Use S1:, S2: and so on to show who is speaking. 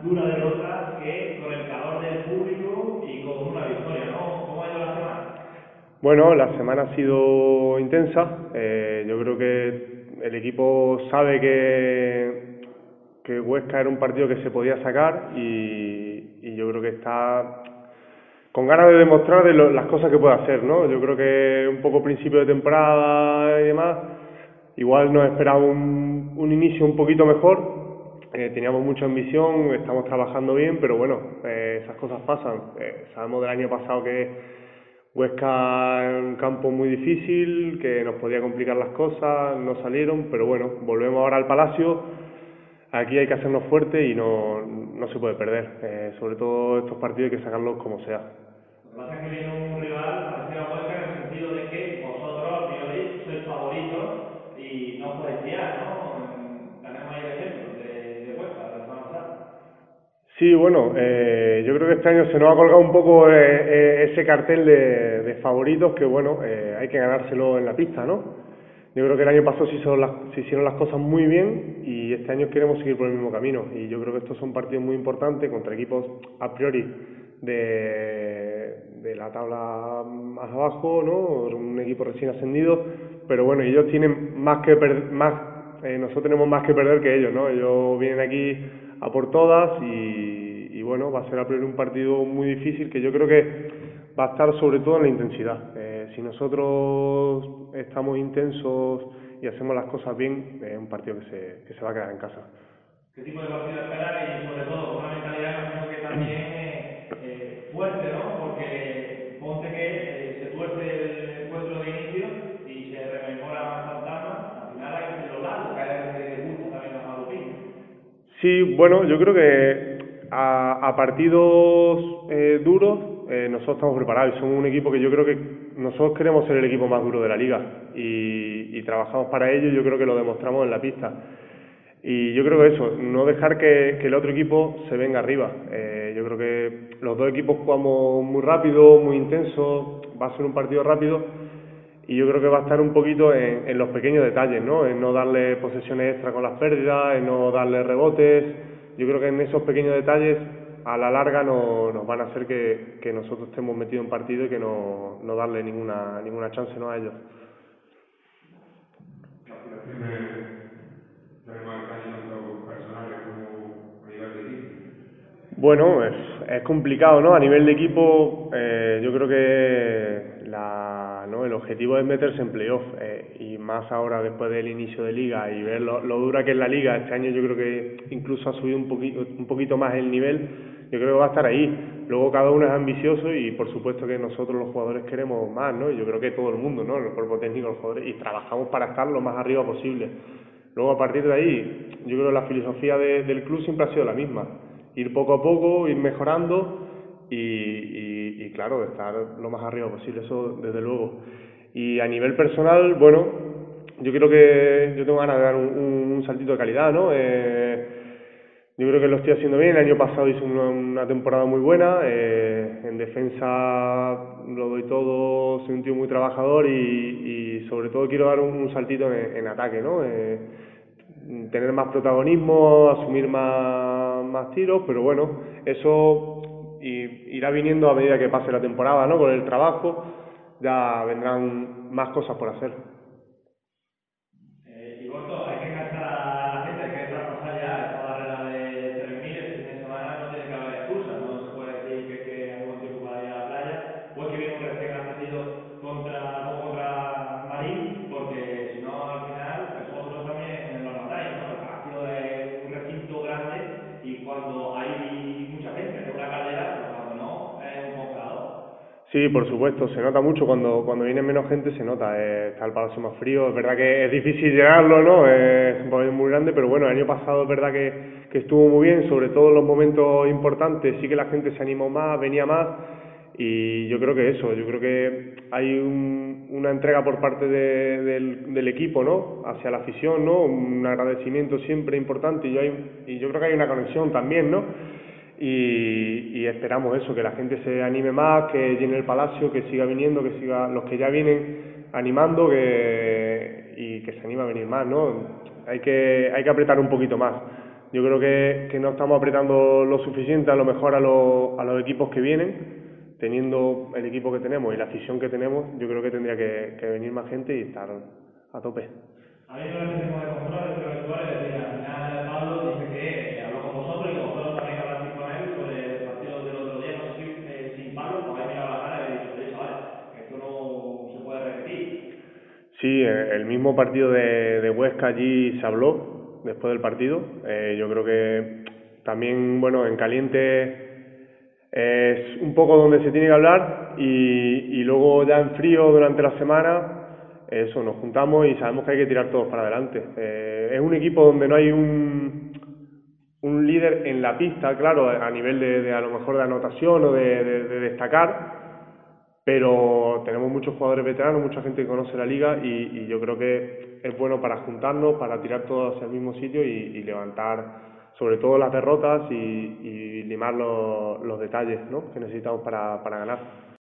S1: dura derrota que con el calor del público y con una victoria, ¿no? ¿Cómo ha ido la semana?
S2: Bueno, la semana ha sido intensa. Yo creo que el equipo sabe que Huesca era un partido que se podía sacar y yo creo que está con ganas de demostrar las cosas que puede hacer, ¿no? Yo creo que un poco principio de temporada y demás, igual nos esperaba un inicio un poquito mejor. Teníamos mucha ambición, estamos trabajando bien, pero bueno, esas cosas pasan. Sabemos del año pasado que Huesca es un campo muy difícil, que nos podía complicar las cosas, no salieron, pero bueno, volvemos ahora al Palacio. Aquí hay que hacernos fuertes y no se puede perder. Sobre todo estos partidos hay que sacarlos como sea.
S1: Lo que pasa es que viene un rival parecido a Huesca en el sentido de que vosotros, a priori, sois favoritos y no podéis fiar, ¿no? Tenemos ahí el ejemplo de Huesca, de la semana pasada.
S2: Sí, bueno, yo creo que este año se nos ha colgado un poco ese cartel de favoritos que, bueno, hay que ganárselo en la pista, ¿no? Yo creo que el año pasado se hicieron las cosas muy bien y este año queremos seguir por el mismo camino. Y yo creo que estos son partidos muy importantes contra equipos a priori de la tabla más abajo, ¿no? Un equipo recién ascendido, pero bueno, ellos tienen más que perder, nosotros tenemos más que perder que ellos, ¿no? Ellos vienen aquí a por todas y bueno, va a ser a priori un partido muy difícil que yo creo que va a estar sobre todo en la intensidad. Si nosotros estamos intensos y hacemos las cosas bien, es un partido que se va a quedar en casa.
S1: ¿Qué tipo de partido esperar y sobre todo con una mentalidad, imagino que también fuerte, ¿no? Porque ponte que se tuerce el encuentro de inicio y se rememoran fantasmas, al final hay que hacerlo largo, que hay gente que le gusta también los galopines, ¿no?
S2: Sí, bueno, yo creo que a partidos duros nosotros estamos preparados y somos un equipo que yo creo que nosotros queremos ser el equipo más duro de la liga y trabajamos para ello y yo creo que lo demostramos en la pista. Y yo creo que eso, no dejar que el otro equipo se venga arriba. Yo creo que los dos equipos jugamos muy rápido, muy intenso, va a ser un partido rápido y yo creo que va a estar un poquito en los pequeños detalles, ¿no? En no darle posesiones extra con las pérdidas, en no darle rebotes. Yo creo que en esos pequeños detalles a la larga nos van a hacer que nosotros estemos metidos en partido y que no darle ninguna chance, ¿no?, a ellos.
S3: Aspiraciones tenemos este año tanto personales como a nivel de equipo.
S2: Bueno, es complicado, ¿no? A nivel de equipo, yo creo que el objetivo es meterse en playoff y más ahora después del inicio de liga y ver lo dura que es la liga. Este año yo creo que incluso ha subido un poquito más el nivel. Yo creo que va a estar ahí. Luego cada uno es ambicioso y por supuesto que nosotros los jugadores queremos más, ¿no? Y yo creo que todo el mundo, ¿no? El cuerpo técnico, los jugadores, y trabajamos para estar lo más arriba posible. Luego a partir de ahí, yo creo que la filosofía del club siempre ha sido la misma. Ir poco a poco, ir mejorando y claro, estar lo más arriba posible, eso desde luego. Y a nivel personal, bueno, yo creo que yo tengo ganas de dar un saltito de calidad, ¿no? Yo creo que lo estoy haciendo bien. El año pasado hice una temporada muy buena. En defensa lo doy todo, soy un tío muy trabajador y sobre todo quiero dar un saltito en ataque, ¿no? Tener más protagonismo, asumir más tiros, pero bueno, eso irá viniendo a medida que pase la temporada, ¿no? Con el trabajo ya vendrán más cosas por hacer.
S1: Y Gordo, hay que enganchar a la gente, hay que traspasar ya esta barrera de 3.000 este fin de semana, no tiene que haber excusas, no se puede decir que hace buen tiempo para ir a la playa, pues que viene un recién ascendido contra Marín, porque si no al final vosotros también lo notáis, ¿no? El Palacio es un recinto grande y cuando hay mucha gente es una caldera, pero cuando no es un congelador.
S2: Sí, por supuesto, se nota mucho cuando viene menos gente, se nota, está el palacio más frío, es verdad que es difícil llenarlo, ¿no? Es un pabellón muy grande, pero bueno, el año pasado es verdad que estuvo muy bien, sobre todo en los momentos importantes, sí que la gente se animó más, venía más, y yo creo que eso, yo creo que hay una entrega por parte del equipo, ¿no? Hacia la afición, ¿no? Un agradecimiento siempre importante y yo creo que hay una conexión también, ¿no? Y esperamos eso, que la gente se anime más, que llene el palacio, que siga viniendo, que siga los que ya vienen animando y que se anime a venir más, ¿no? Hay que apretar un poquito más. Yo creo que no estamos apretando lo suficiente a lo mejor a los equipos que vienen, teniendo el equipo que tenemos y la afición que tenemos. Yo creo que tendría que venir más gente y estar a tope.
S1: A mí me parece que de control entre vestuario, es decir, al final Pablo dice que habló con vosotros y que vosotros también hablasteis con él sobre el partido del otro día. No sé si sin Pablo os habéis mirado la cara y habéis dicho, oye chavales, que esto no se puede repetir.
S2: Sí, el mismo partido de Huesca allí se habló después del partido. Yo creo que también, bueno, en caliente es un poco donde se tiene que hablar y luego ya en frío durante la semana, eso, nos juntamos y sabemos que hay que tirar todos para adelante. Es un equipo donde no hay un líder en la pista, claro, a nivel de a lo mejor de anotación o de destacar, pero tenemos muchos jugadores veteranos, mucha gente que conoce la liga y yo creo que es bueno para juntarnos, para tirar todos hacia el mismo sitio y levantar sobre todo las derrotas y limar los detalles, ¿no?, que necesitamos para ganar.